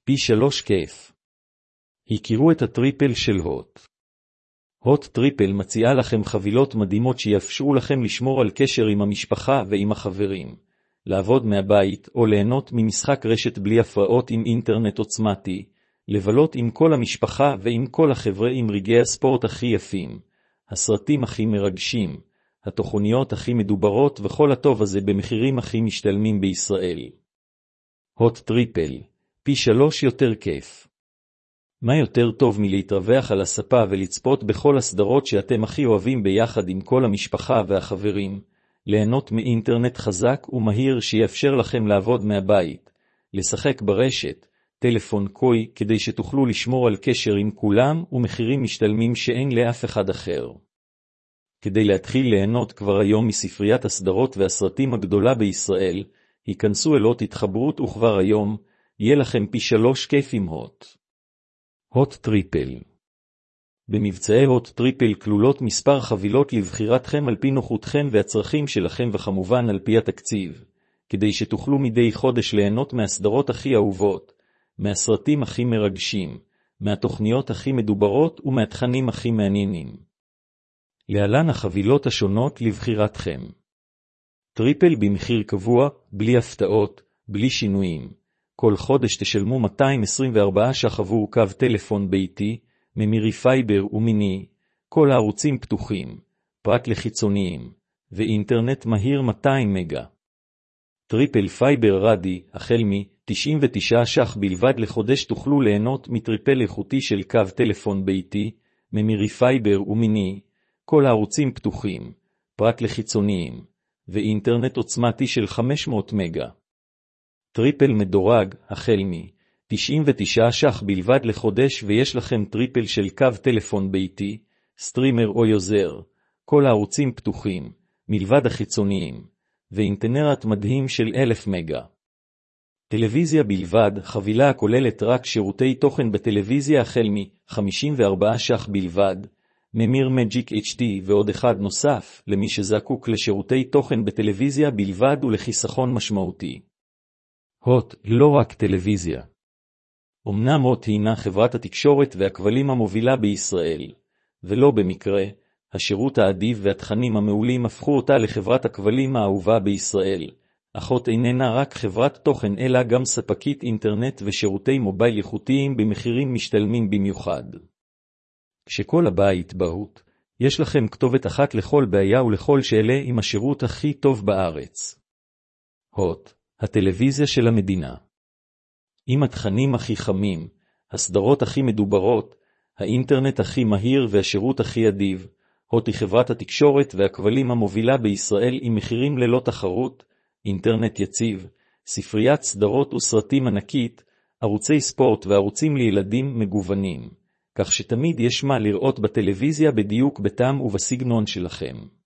פי 3 כיף. הכירו את הטריפל של הוט. הוט טריפל מציעה לכם חבילות מדהימות שיאפשרו לכם לשמור על קשר עם המשפחה ועם החברים, לעבוד מהבית או ליהנות ממשחק רשת בלי הפרעות עם אינטרנט עוצמתי, לבלות עם כל המשפחה ועם כל החבר'ה עם רגעי הספורט הכי יפים, הסרטים הכי מרגשים, התוכניות הכי מדוברות וכל הטוב הזה במחירים הכי משתלמים בישראל. הוט טריפל, פי 3 יותר כיף. מה יותר טוב מלהתרווח על הספה ולצפות בכל הסדרות שאתם הכי אוהבים ביחד עם כל המשפחה והחברים, ליהנות מאינטרנט חזק ומהיר שיאפשר לכם לעבוד מהבית, לשחק ברשת, טלפון קוי כדי שתוכלו לשמור על קשר עם כולם ומחירים משתלמים שאין לאף אחד אחר. כדי להתחיל ליהנות כבר היום מספריית הסדרות והסרטים הגדולה בישראל, היכנסו אל הוט התחברות וכבר היום, יהיה לכם פי 3 כיף עם הוט. הוט טריפל. במבצעי הוט טריפל כלולות מספר חבילות לבחירתכם על פי נוחותכם והצרכים שלכם וכמובן על פי התקציב, כדי שתוכלו מדי חודש ליהנות מהסדרות הכי אהובות, מהסרטים הכי מרגשים, מהתוכניות הכי מדוברות ומהתכנים הכי מעניינים. להלן החבילות השונות לבחירתכם. טריפל במחיר קבוע, בלי הפתעות, בלי שינויים. כל חודש תשלמו 224 ש"ח עבור קו טלפון ביתי, ממירי פייבר ומיני, כל הערוצים פתוחים, פרט לחיצוניים, ואינטרנט מהיר 200 מגה. טריפל פייבר רדי, החל מ-99 ש"ח בלבד לחודש תוכלו ליהנות מטריפל איכותי של קו טלפון ביתי, ממירי פייבר ומיני, כל הערוצים פתוחים, פרט לחיצוניים, ואינטרנט עוצמתי של 500 מגה. טריפל מדורג, החל מ-99 ש"ח בלבד לחודש ויש לכם טריפל של קו טלפון ביתי, סטרימר או יוזר, כל הערוצים פתוחים, מלבד החיצוניים, ואינטרנט מדהים של 1000 מגה. טלוויזיה בלבד, חבילה הכוללת רק שירותי תוכן בטלוויזיה החל מ-54 ש"ח בלבד, ממיר מג'יק HD ועוד אחד נוסף, למי שזקוק לשירותי תוכן בטלוויזיה בלבד ולחיסכון משמעותי. הוט, לא רק טלוויזיה. אמנם הוט הינה חברת התקשורת והכבלים המובילה בישראל, ולא במקרה, השירות האדיב והתכנים המעולים הפכו אותה לחברת הכבלים האהובה בישראל, אך הוט איננה רק חברת תוכן אלא גם ספקית אינטרנט ושירותי מובייל איכותיים במחירים משתלמים במיוחד. כשכל הבית בהוט, יש לכם כתובת אחת לכל בעיה ולכל שאלה עם השירות הכי טוב בארץ. הוט, הטלוויזיה של המדינה. עם התכנים הכי חמים, הסדרות הכי מדוברות, האינטרנט הכי מהיר והשירות הכי אדיב, הוט היא חברת התקשורת והכבלים המובילה בישראל עם מחירים ללא תחרות, אינטרנט יציב, ספריית סדרות וסרטים ענקית, ערוצי ספורט וערוצים לילדים מגוונים, כך שתמיד יש מה לראות בטלוויזיה בדיוק בטעם ובסגנון שלכם.